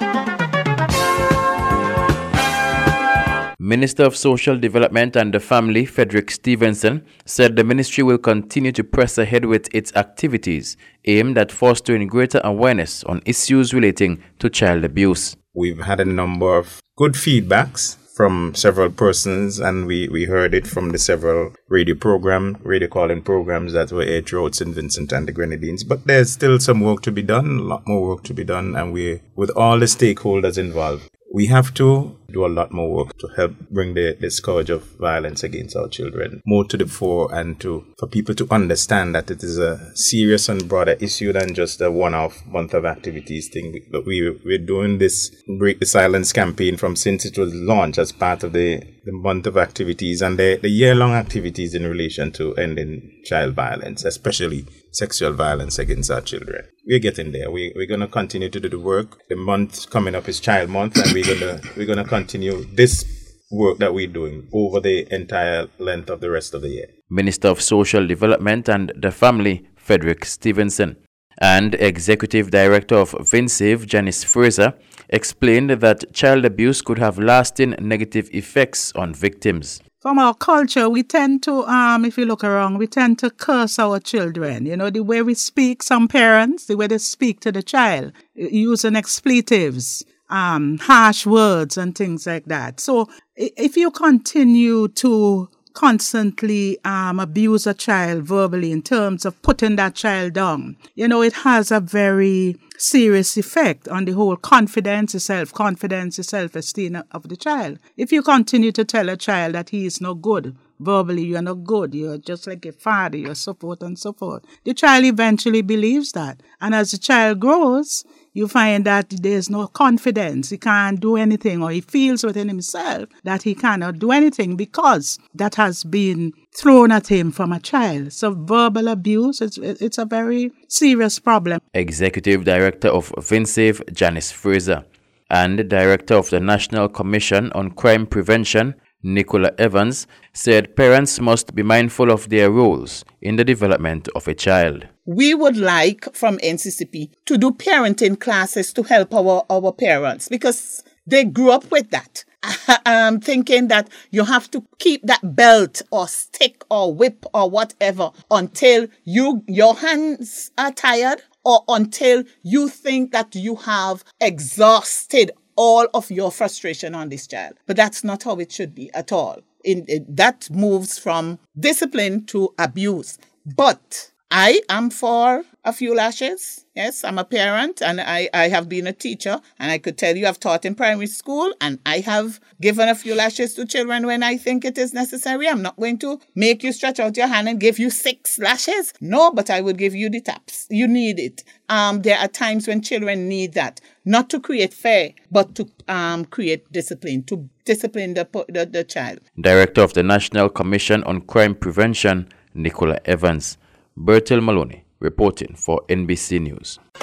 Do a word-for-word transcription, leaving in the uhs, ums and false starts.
Minister of Social Development and the Family, Frederick Stevenson, said the ministry will continue to press ahead with its activities aimed at fostering greater awareness on issues relating to child abuse. We've had a number of good feedbacks from several persons, and we, we heard it from the several radio program, radio calling programs that were aired throughout Saint Vincent and the Grenadines. But there's still some work to be done, a lot more work to be done, and we, with all the stakeholders involved, we have to do a lot more work to help bring the, the scourge of violence against our children more to the fore, and to for people to understand that it is a serious and broader issue than just a one-off month of activities thing. But we, we're doing this Break the Silence campaign from since it was launched as part of the, the month of activities and the, the year-long activities in relation to ending child violence, especially sexual violence against our children. We're getting there. We, we're going to continue to do the work. The month coming up is Child Month, and we're going to we're going to continue this work that we're doing over the entire length of the rest of the year. Minister of Social Development and the Family, Frederick Stevenson, and Executive Director of VinSave, Janice Fraser, explained that child abuse could have lasting negative effects on victims. From our culture, we tend to, um, if you look around, we tend to curse our children. You know, the way we speak, some parents, the way they speak to the child, using expletives, um, harsh words and things like that. So if you continue to constantly um, abuse a child verbally in terms of putting that child down, you know, it has a very serious effect on the whole confidence, the self-confidence, the self-esteem of the child. If you continue to tell a child that he is no good, verbally you're not good, you're just like your father, you're so forth and so forth, the child eventually believes that. And as the child grows, you find that there's no confidence. He can't do anything, or he feels within himself that he cannot do anything because that has been thrown at him from a child. So verbal abuse, it's, it's a very serious problem. Executive Director of VinSave, Janice Fraser, and Director of the National Commission on Crime Prevention, Nicola Evans, said parents must be mindful of their roles in the development of a child. We would like from N C C P to do parenting classes to help our, our parents because they grew up with that. I'm thinking that you have to keep that belt or stick or whip or whatever until you your hands are tired or until you think that you have exhausted all of your frustration on this child. But that's not how it should be at all. In, it, that moves from discipline to abuse. But I am for a few lashes. Yes, I'm a parent and I, I have been a teacher, and I could tell you I've taught in primary school and I have given a few lashes to children when I think it is necessary. I'm not going to make you stretch out your hand and give you six lashes. No, but I would give you the taps. You need it. Um, there are times when children need that, not to create fear, but to um, create discipline, to discipline the, the, the child. Director of the National Commission on Crime Prevention, Nicola Evans. Bertil Maloney reporting for N B C News.